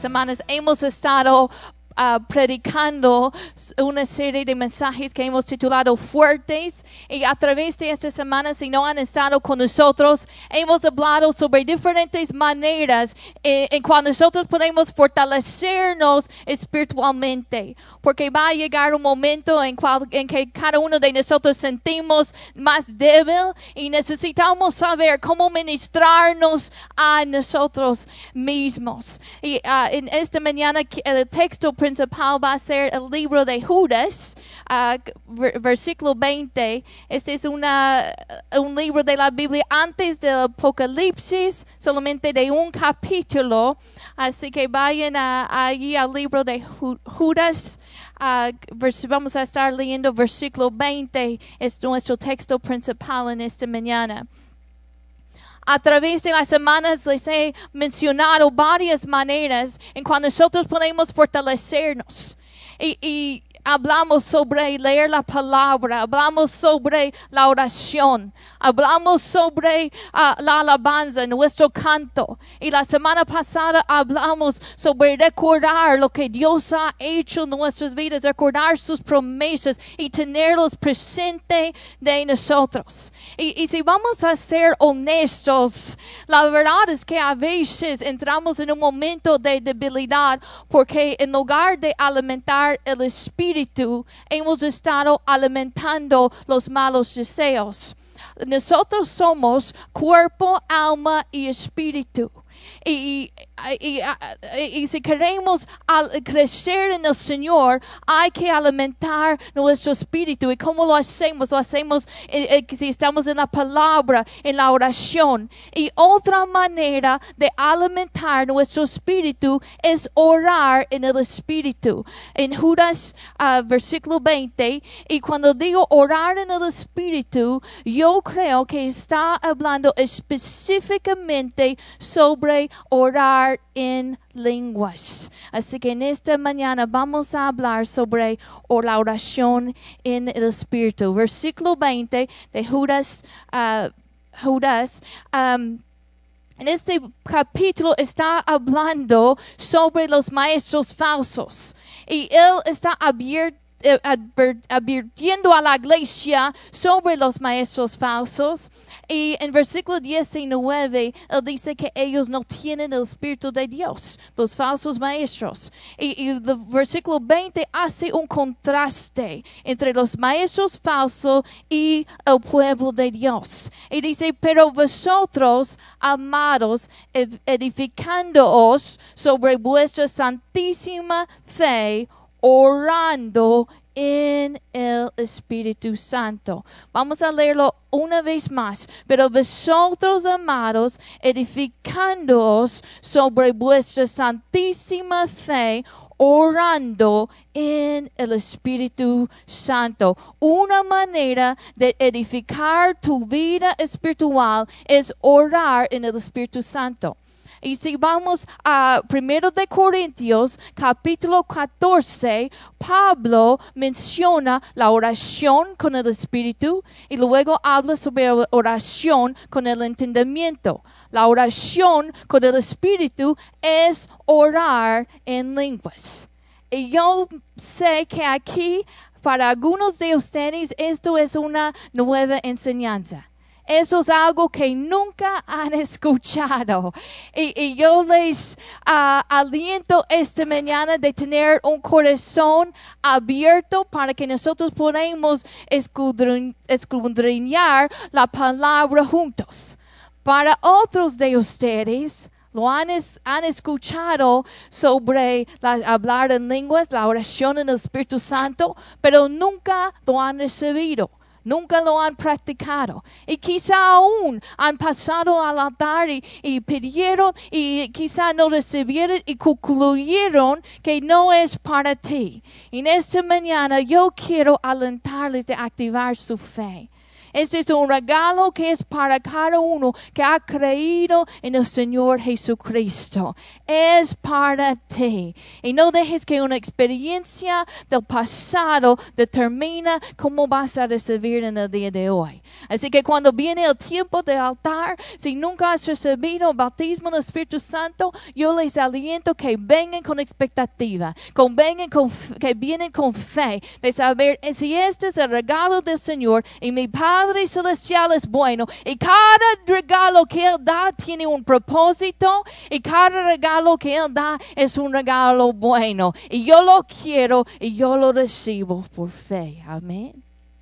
semanas hemos estado predicando una serie de mensajes que hemos titulado Fuertes, y a través de esta semana, si no han estado con nosotros, hemos hablado sobre diferentes maneras en cual nosotros podemos fortalecernos espiritualmente, porque va a llegar un momento en que cada uno de nosotros sentimos más débil y necesitamos saber cómo ministrarnos a nosotros mismos. Y en esta mañana el texto principal va a ser el libro de Judas, versículo 20. Este es un libro de la Biblia antes del Apocalipsis, solamente de un capítulo. Así que vayan allí al libro de Judas. Vamos a estar leyendo versículo 20. Es nuestro texto principal en esta mañana. A través de las semanas les he mencionado varias maneras en cual nosotros podemos fortalecernos. Y hablamos sobre leer la palabra, hablamos sobre la oración, hablamos sobre la alabanza, nuestro canto. Y la semana pasada hablamos sobre recordar lo que Dios ha hecho en nuestras vidas, recordar sus promesas y tenerlos presente de nosotros. Y si vamos a ser honestos, la verdad es que a veces entramos en un momento de debilidad porque en lugar de alimentar el espíritu, hemos estado alimentando los malos deseos. Nosotros somos cuerpo, alma y espíritu. Y si queremos crecer en el Señor, hay que alimentar nuestro espíritu. ¿Y cómo lo hacemos? Lo hacemos si estamos en la palabra, en la oración. Y otra manera de alimentar nuestro espíritu es orar en el espíritu. En Judas, versículo 20, y cuando digo orar en el espíritu, yo creo que está hablando específicamente sobre orar en lenguas. Así que en esta mañana vamos a hablar sobre la oración en el Espíritu. Versículo 20 de Judas. En este capítulo está hablando sobre los maestros falsos. Y él está advirtiendo a la iglesia sobre los maestros falsos. Y en versículo 19, él dice que ellos no tienen el Espíritu de Dios, los falsos maestros. Y el versículo 20 hace un contraste entre los maestros falsos y el pueblo de Dios. Y dice, pero vosotros, amados, edificándoos sobre vuestra santísima fe, orando en el Espíritu Santo. Vamos a leerlo una vez más. Pero vosotros, amados, edificándoos sobre vuestra santísima fe, orando en el Espíritu Santo. Una manera de edificar tu vida espiritual es orar en el Espíritu Santo. Y si vamos a 1 de Corintios, capítulo 14, Pablo menciona la oración con el Espíritu y luego habla sobre la oración con el entendimiento. La oración con el Espíritu es orar en lenguas. Y yo sé que aquí, para algunos de ustedes, esto es una nueva enseñanza. Eso es algo que nunca han escuchado. Y yo les aliento esta mañana de tener un corazón abierto para que nosotros podamos escudriñar la palabra juntos. Para otros de ustedes, lo han escuchado sobre hablar en lenguas, la oración en el Espíritu Santo, pero nunca lo han recibido. Nunca lo han practicado. Y quizá aún han pasado al altar y pidieron y quizá no recibieron y concluyeron que no es para ti. Y en esta mañana yo quiero alentarles de activar su fe. Este es un regalo que es para cada uno que ha creído en el Señor Jesucristo. Es para ti. Y no dejes que una experiencia del pasado determina cómo vas a recibir en el día de hoy. Así que cuando viene el tiempo del altar, si nunca has recibido el bautismo del Espíritu Santo, yo les aliento que vengan con expectativa, que vienen con fe, de saber si este es el regalo del Señor y mi Padre Celestial es bueno y cada regalo que Él da tiene un propósito y cada regalo que Él da es un regalo bueno y yo lo quiero y yo lo recibo por fe. Amén.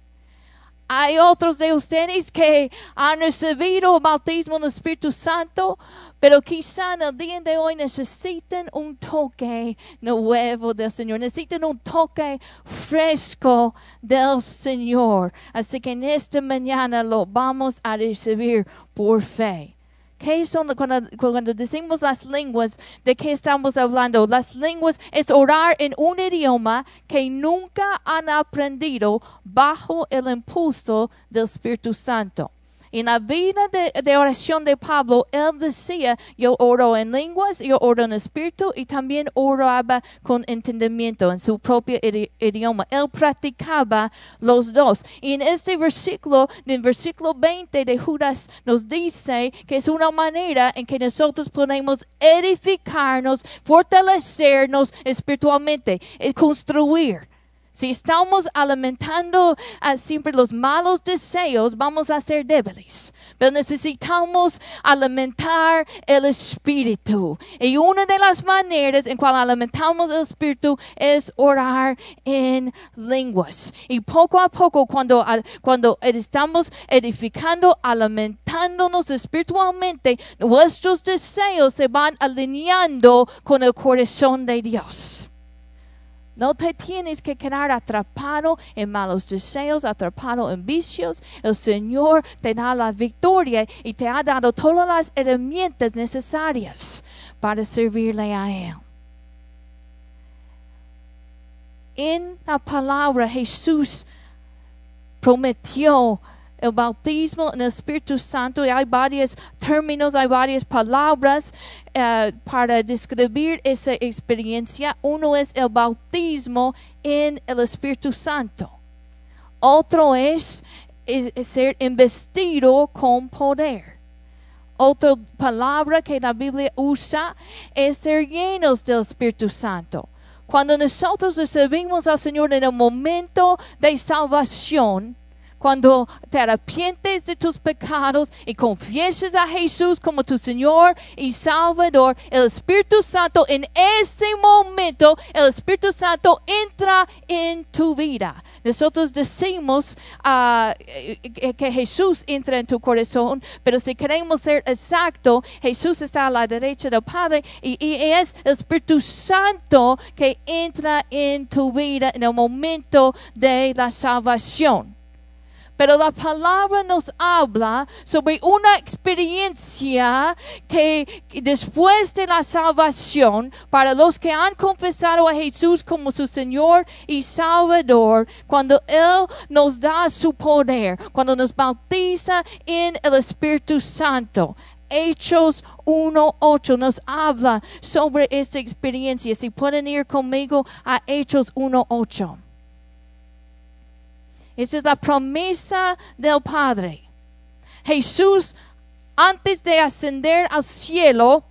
Hay otros de ustedes que han recibido el bautismo del Espíritu Santo, pero quizá en el día de hoy necesiten un toque nuevo del Señor. Necesitan un toque fresco del Señor. Así que en esta mañana lo vamos a recibir por fe. ¿Qué son cuando decimos las lenguas? ¿De qué estamos hablando? Las lenguas es orar en un idioma que nunca han aprendido bajo el impulso del Espíritu Santo. En la vida de oración de Pablo, él decía, yo oro en lenguas, yo oro en espíritu y también oraba con entendimiento en su propio idioma. Él practicaba los dos. Y en este versículo, en el versículo 20 de Judas, nos dice que es una manera en que nosotros podemos edificarnos, fortalecernos espiritualmente, construir. Si estamos alimentando siempre los malos deseos, vamos a ser débiles. Pero necesitamos alimentar el espíritu. Y una de las maneras en cual alimentamos el espíritu es orar en lenguas. Y poco a poco, cuando estamos edificando, alimentándonos espiritualmente, nuestros deseos se van alineando con el corazón de Dios. No te tienes que quedar atrapado en malos deseos, atrapado en vicios. El Señor te da la victoria y te ha dado todas las herramientas necesarias para servirle a Él. En la palabra Jesús prometió el bautismo en el Espíritu Santo y hay varios términos, hay varias palabras para describir esa experiencia. Uno es el bautismo en el Espíritu Santo. Otro es ser investido con poder. Otra palabra que la Biblia usa es ser llenos del Espíritu Santo. Cuando nosotros recibimos al Señor en el momento de salvación, cuando te arrepientes de tus pecados y confiesas a Jesús como tu Señor y Salvador, el Espíritu Santo en ese momento, el Espíritu Santo entra en tu vida. Nosotros decimos que Jesús entra en tu corazón, pero si queremos ser exacto, Jesús está a la derecha del Padre y es el Espíritu Santo que entra en tu vida en el momento de la salvación. Pero la palabra nos habla sobre una experiencia que después de la salvación, para los que han confesado a Jesús como su Señor y Salvador, cuando Él nos da su poder, cuando nos bautiza en el Espíritu Santo. Hechos 1:8 nos habla sobre esta experiencia. Si pueden ir conmigo a Hechos 1:8. Esa es la promesa del Padre. Jesús, antes de ascender al cielo,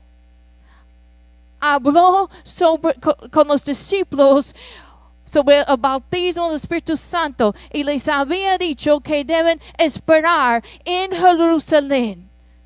habló con los discípulos sobre el bautismo del Espíritu Santo y les había dicho que deben esperar en Jerusalén.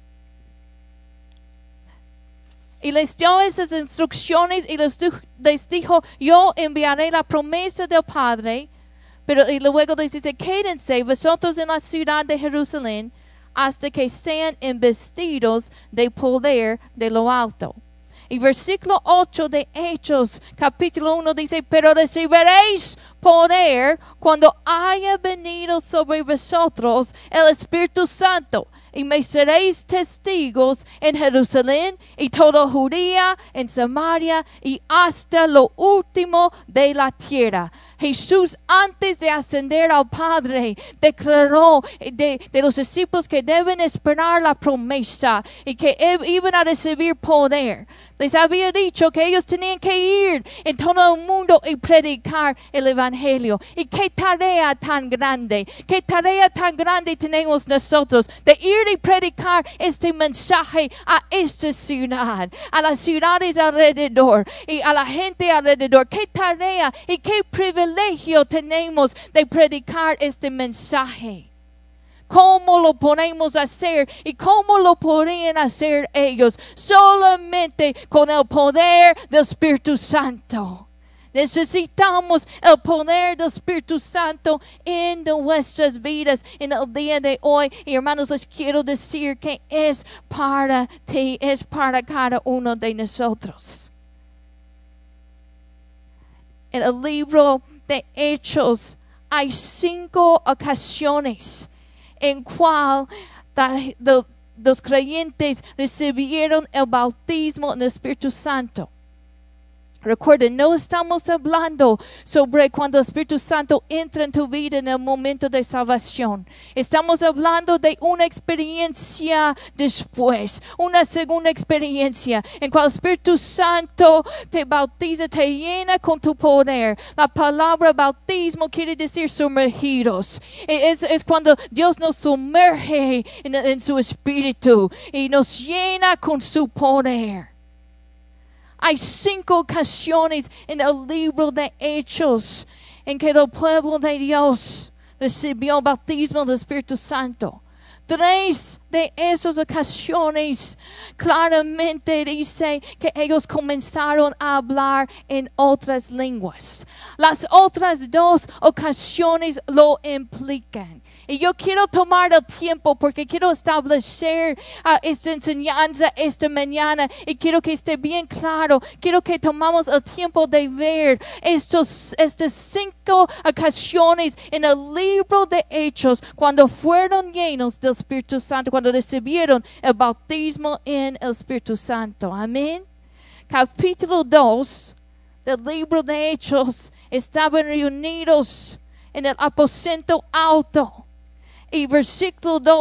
Y les dio esas instrucciones y les dijo, yo enviaré la promesa del Padre. Pero y luego les dice, quédense vosotros en la ciudad de Jerusalén hasta que sean investidos de poder de lo alto. Y versículo 8 de Hechos, capítulo 1 dice, pero recibiréis poder cuando haya venido sobre vosotros el Espíritu Santo. y me seréis testigos en Jerusalén y toda Judea, en Samaria y hasta lo último de la tierra. Jesús, antes de ascender al Padre, declaró de los discípulos que deben esperar la promesa y que iban a recibir poder. Les había dicho que ellos tenían que ir en todo el mundo y predicar el Evangelio. Y qué tarea tan grande tenemos nosotros de ir y predicar este mensaje a esta ciudad, a las ciudades alrededor y a la gente alrededor. Qué tarea y qué privilegio tenemos de predicar este mensaje. ¿Cómo lo podemos hacer y cómo lo podrían hacer ellos? Solamente con el poder del Espíritu Santo. Necesitamos el poder del Espíritu Santo en nuestras vidas en el día de hoy. Y hermanos, les quiero decir que es para ti, es para cada uno de nosotros. En el libro de Hechos hay 5 ocasiones en cual los creyentes recibieron el bautismo en el Espíritu Santo. Recuerden, no estamos hablando sobre cuando el Espíritu Santo entra en tu vida en el momento de salvación. Estamos hablando de una experiencia después, una segunda experiencia en cual el Espíritu Santo te bautiza, te llena con tu poder. La palabra bautismo quiere decir sumergidos. Es cuando Dios nos sumerge en su Espíritu y nos llena con su poder. Hay 5 ocasiones en el libro de Hechos en que el pueblo de Dios recibió el bautismo del Espíritu Santo. 3 de esas ocasiones claramente dice que ellos comenzaron a hablar en otras lenguas. Las otras 2 ocasiones lo implican. Y yo quiero tomar el tiempo porque quiero establecer esta enseñanza esta mañana y quiero que esté bien claro. Quiero que tomamos el tiempo de ver estas 5 ocasiones en el libro de Hechos cuando fueron llenos del Espíritu Santo, cuando recibieron el bautismo en el Espíritu Santo. Amén. Capítulo 2 del libro de Hechos, estaban reunidos en el aposento alto. Y versículo 2